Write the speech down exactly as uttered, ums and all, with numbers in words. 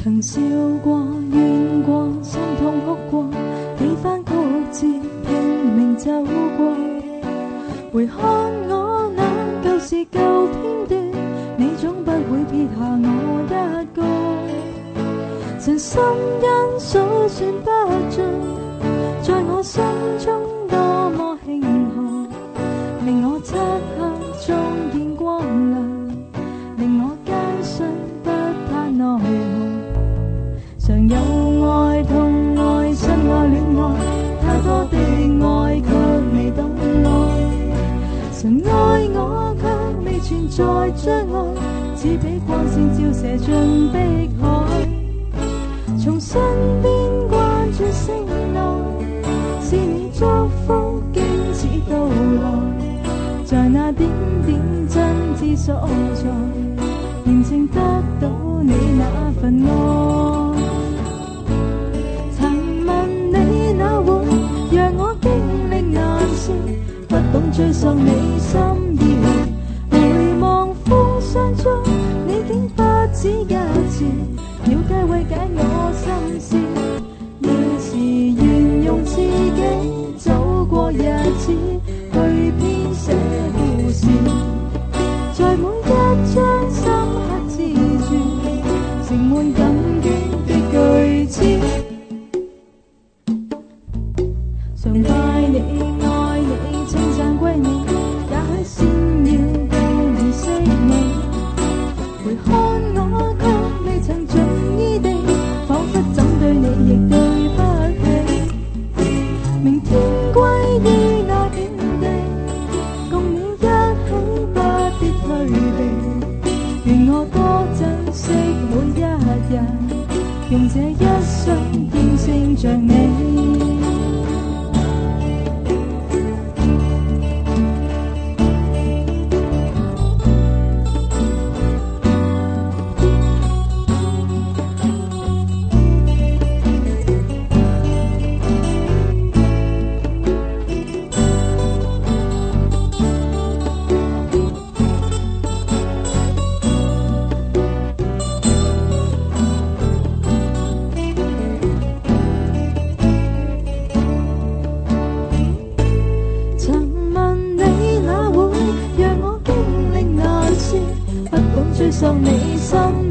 曾笑过、怨过、心痛哭过，几番曲折拼命走过。回看我那旧时旧片段，你总不会撇下我一个。曾心因數算不盡，在我心中多麼慶賀，令我漆黑中見光亮，令我堅信不怕奈何。常有愛痛愛親愛戀愛，太多的愛卻未懂愛。曾愛我卻未存在將愛，只俾光線照射進碧海。從身邊關注星來，是你祝福經此到來，在那點點真摯所在，認證得到你那份愛。曾問你那會讓我經歷難事，不懂追溯你心意，回望風霜中你竟不止一次了解慰解我心事，要是願用自己走過日子去編寫故事，在每一張深刻字句盛滿感激的句子。常拜你愛你稱讚歸你，也許先要到你識我。回看我卻未曾盡意地，彷彿怎對你亦對不起。明天歸於那境地，共你一起不必退避。願我多珍惜每一日，用這一生見證着你。追溯你心